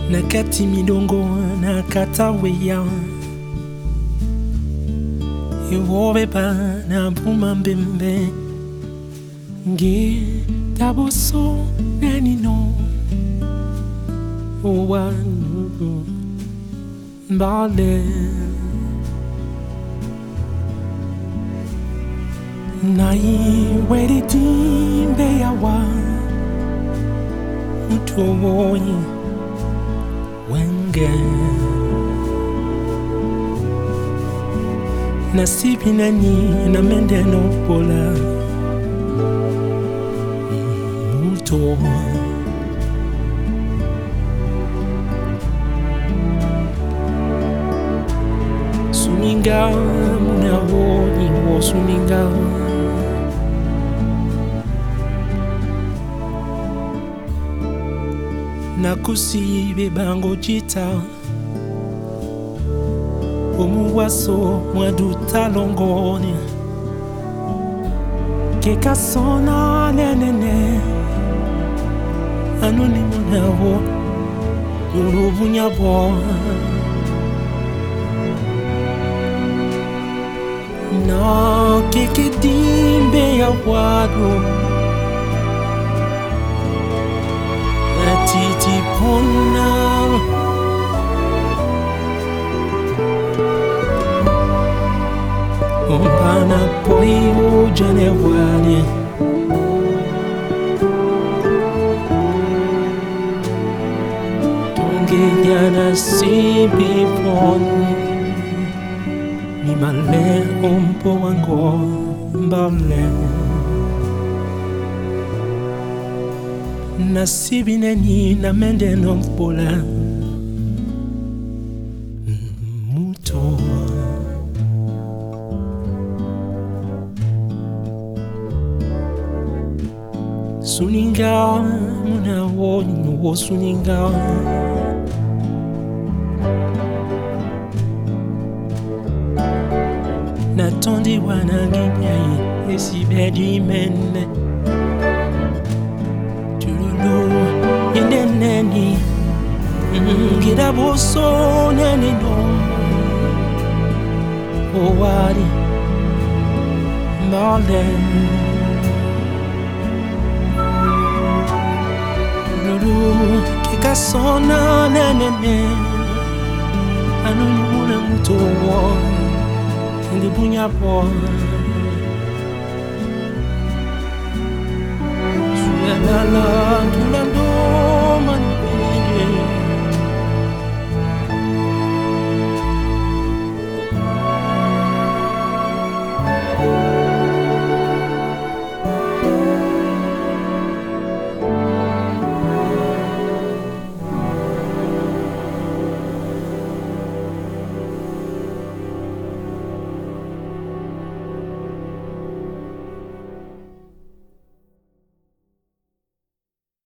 nakati midongo nakata weya iwobe ba na buma mbembe nge taboso nani no owa mbale nai wedi timbe yawa utowoyi wenge nasibi nani na mende no pola muto suninga muna woni wo suninga nakusi bebango jita omuwaso mwaduta longoni kekasona nenene anonimo nawo yolobunyabo na kekedimbe ya wado titi pona ompana poi ujane wale tongeyana sibi poni mi male ompo wango mbale nasibi neni na mende no pola muto suninga muna woni wo suninga natondi wana nginyai esibedi mene neni gira boso neni no owari male lulu kekasona nenene anonimuna mutowo ndibunya po la la la